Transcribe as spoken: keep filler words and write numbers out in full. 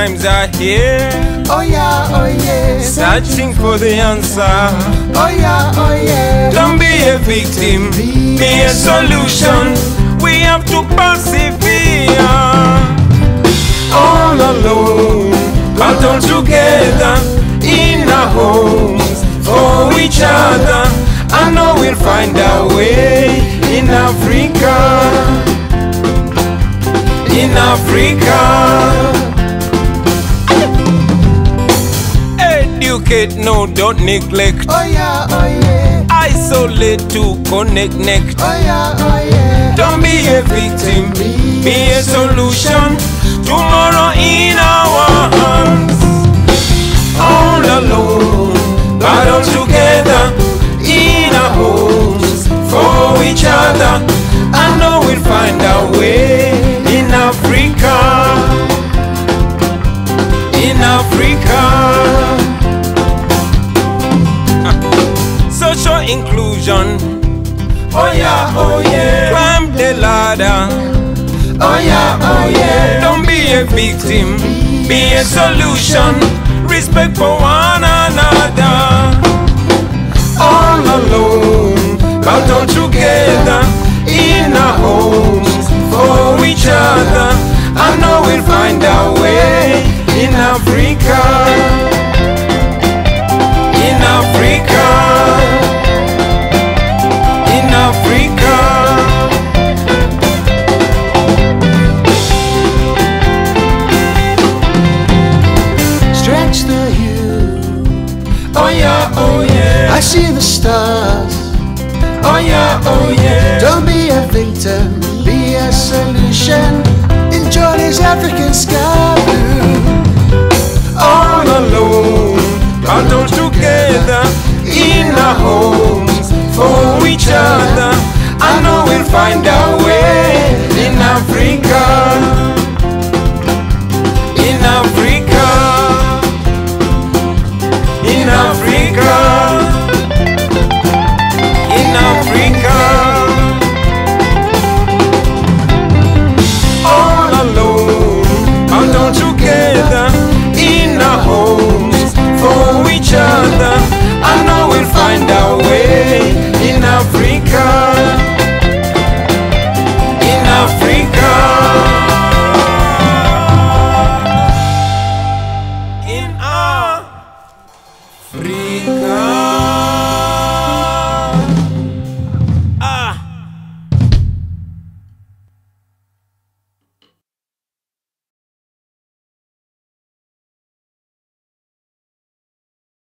times are here. Oh yeah, oh yeah. Searching for the answer. Oh yeah, oh yeah. Don't be a victim, be a solution. We have to persevere. All alone, but all together in our homes for each other. I know we'll find our way in Africa. In Africa. Educate, no, don't neglect. Oh yeah, oh yeah. Isolate to connect, next. Oh yeah, oh yeah. Don't be a victim, be a solution. Tomorrow in our hands. All alone, but all together in our homes for each other. I know we'll find our way in Africa. In Africa. Social inclusion. Oh yeah, oh yeah. Climb the ladder. Oh yeah, oh yeah. Don't be a victim, be a solution. Respect for one another. All alone, but all together in our homes for each other. I know we'll find our way in Africa. In Africa. In Africa. Stretch the hill. Oh yeah, oh yeah. I see the stars. Oh yeah, oh yeah. Don't be a victim, be a solution. Enjoy this African sky blue. All alone, but all together in our homes for each other. I know we'll find our way in Africa. In Africa. In Africa. In Africa. All alone, but all together in our homes for each other. I know we'll find our way in Africa. In Africa. In Africa.